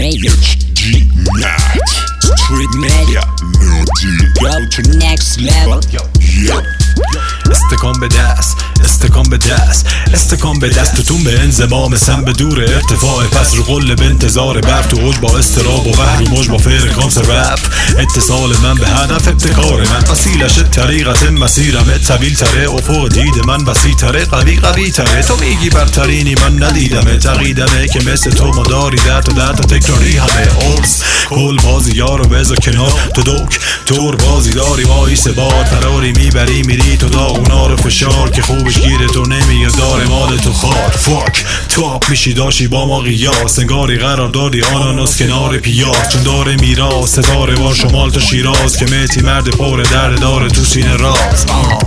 MHG Matt Street Media Go to next level. استکان به دست، استکان به دست، استکان به دست. توتون به انضمام سم به دور ارتفاع پس رو قل به انتظار برف. تو اوج با استراب و وحر و موج با فرکانس رپ. اتصال من به هدف ابتکار من وسیلش طریقت مسیرم طویل تره. افق دید من وسیع تره قوی تره. تو میگی برترینی من ندیدمه تقیدمه که مثل تو مداری در تا تکراری همه اورس. کل بازی یارو بذار کنار تو دوک تور بازی داری وایس بار فراری میبری میری تو داغونا رو فشار که خوبش گیره تو نمیاد داره مال تو خار. فاک تاپ میشی داشی با ما قیاس انگاری قرار دادی آناناس کنار پیاز. چون داره میراز ستاره بار شمال تا شیراز که مهتی مرد پر درد داره تو سینه راز.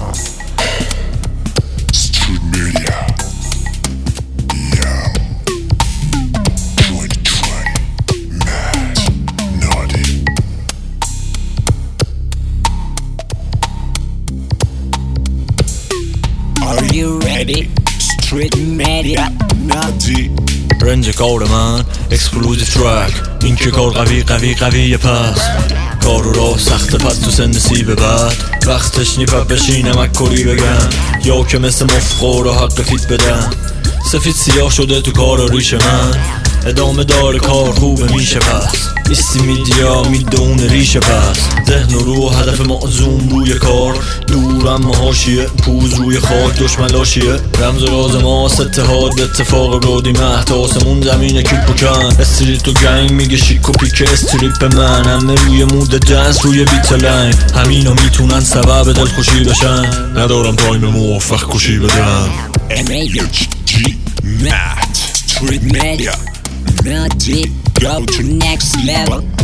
Are you ready? Street Media Naughty. رنج کار من اکسپلوزیو ترک. این که کار قوی پس کار رو راه سخته پس تو سن سیب بعد وقتش نیپت بشینم اکوری بگن یا که مثل مفخور و حق فیت بدن. سفید سیاه شده تو کار و ریش من ادامه داره کار خوبه میشه پس ایستی میدیا میدون ریشه پس ذهن و روح هدف معزوم بوی کار دورم مهاشیه پوز روی خاک دشمن لاشیه. رمز و راز ماست اتحاد اتفاق برودی مهد آسمون زمین کیپ بکن. استریت و گنگ میگه شیک و پیک استریپ من همه روی مود جنس روی بیت لنگ. همینو میتونن سبب دلخوشی بشن ندارم تایم موفق کشی بدن. MHG Matt Street Media Naughty. Go to next level.